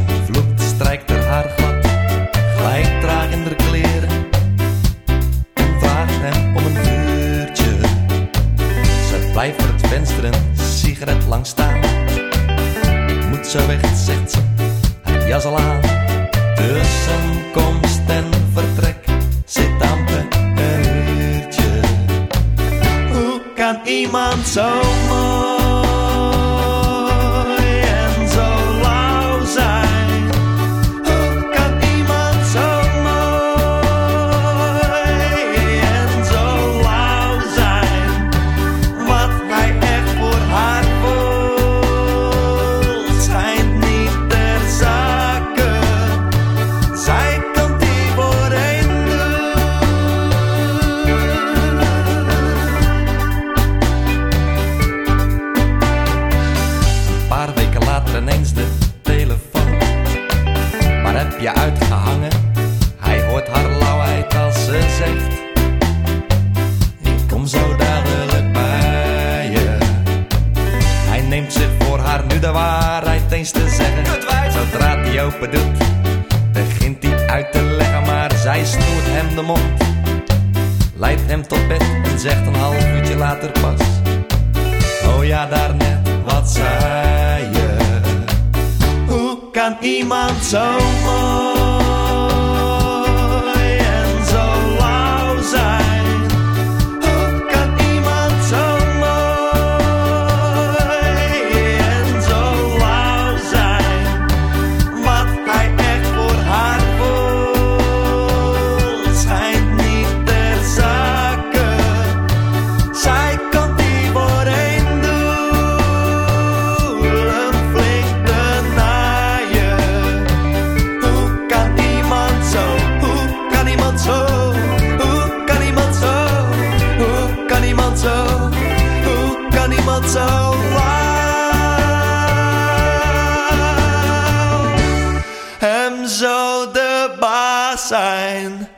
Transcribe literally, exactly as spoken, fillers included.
Vloekt, strijkt haar haar glad, glijdt traag in haar kleren en vraagt hem om een vuurtje. Ze blijft voor het venster een sigaret lang staan. Moet zo weg, zegt ze, het jas al aan. Tussen komst en vertrek zit amper een uurtje. Hoe kan iemand zo mooi en zo lauw zijn? Hoe kan iemand zo mooi en zo lauw zijn? Wat hij echt voor haar voelt schijnt niet ter zake. Zij kan die voor een doen. Een paar weken later ineens de telefoon. Waar heb je uitgehangen? Hij hoort haar lauwheid als ze zegt: ik kom zo dadelijk bij je. Hij neemt zich voor haar nu de waarheid eens te zeggen. Zodra hij open doet, begint hij uit te leggen, maar zij snoert hem de mond, leidt hem tot bed en zegt een half uurtje later pas: oh ja, daarnet, wat zei je? Hoe kan iemand zo mooi en zo lauw zijn? Hoe kan iemand zo mooi en zo lauw zijn? Wat hij echt voor haar voelt schijnt niet ter zake. Zij kan die voor een doelen flink te naaien. Hoe kan iemand zo, hoe kan iemand zo, hoe kan iemand zo, hoe kan iemand zo, hoe kan iemand zo lauw hem zo de baas zijn?